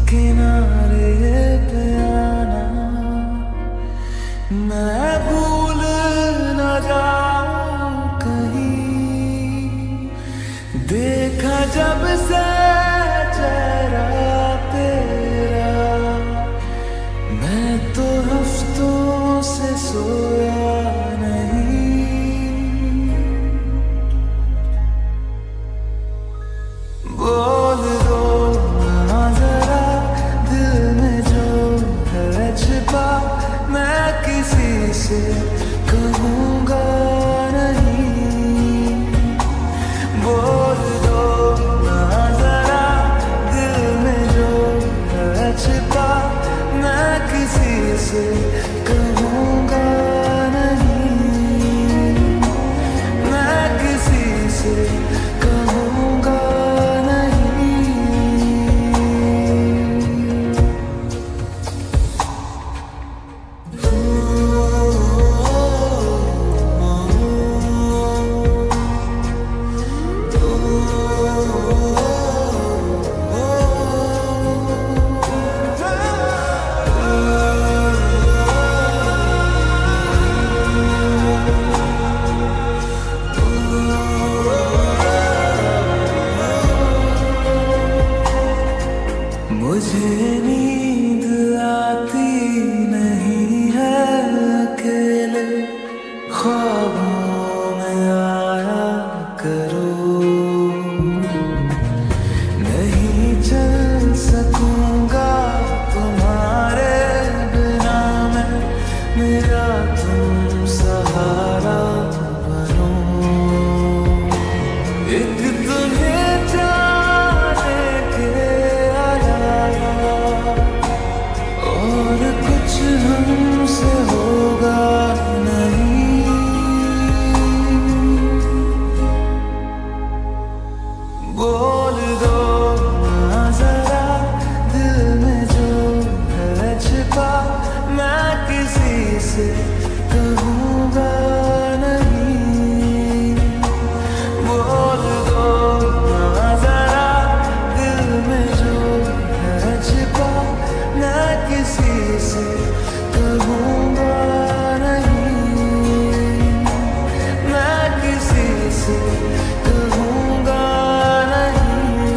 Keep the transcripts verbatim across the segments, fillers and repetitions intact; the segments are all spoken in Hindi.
किनारे पे आना, मैं भूल न जाऊं कहीं। देखा जब से चेहरा तेरा, मैं तो हफ्तों से सोया नहीं। बोल दो ना जरा दिल में जो है छिपा, मैं किसी से कहूँगा नहीं। बोल दो ना जरा दिल में जो है छिपा, मैं किसी से कहूँगा नहीं। मैं किसी से कहूँगा नहीं। मुझे नींद आती नहीं है अकेले, ख्वाबों में आया करो। नहीं चल सकूंगा तुम्हारे बिना मैं, मेरा तुम सहारा बनो। एक तुम्हें जाने के और कुछ हमसे होगा नहीं। बोल दो ना जरा दिल में जो है छिपा, मैं किसी से कहूँगा नहीं। बोल दो ना जरा दिल में जो है छिपा, मैं किसी से कहूँगा नहीं। मैं किसी से कहूँगा नहीं।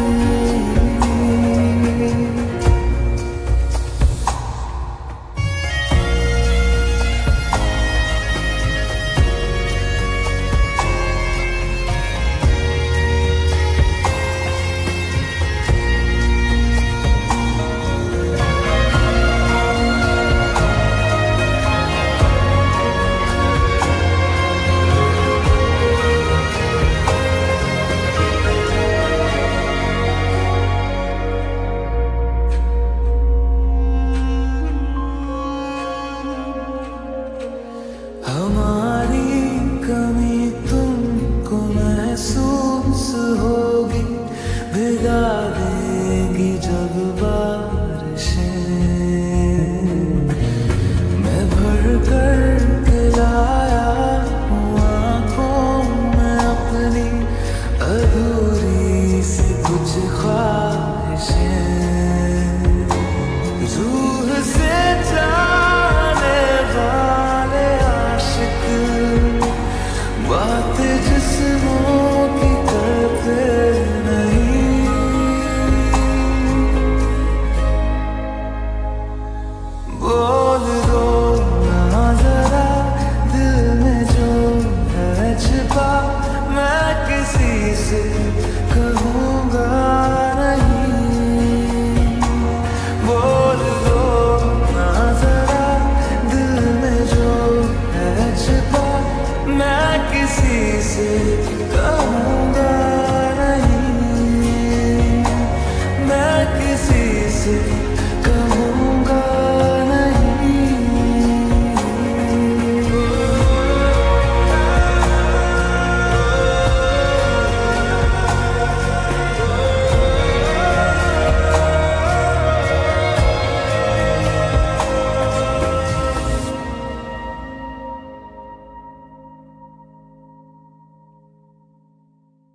हमारी कमी तुमको महसूस होगी, भिगा देगी जब बारिशें। मैं भर कर के लाया हूँ आँखों में अपनी अधूरी सी कुछ ख्वाहिशें। रूह से जाने वाले आशिक बातें जिस्मों की करते नहीं। बोल दो ना जरा दिल में जो है छिपा, मैं किसी से कहूँगा नहीं। बोल दो ना जरा दिल में जो है छिपा, मैं किसी से कहूँगा नहीं। मैं किसी से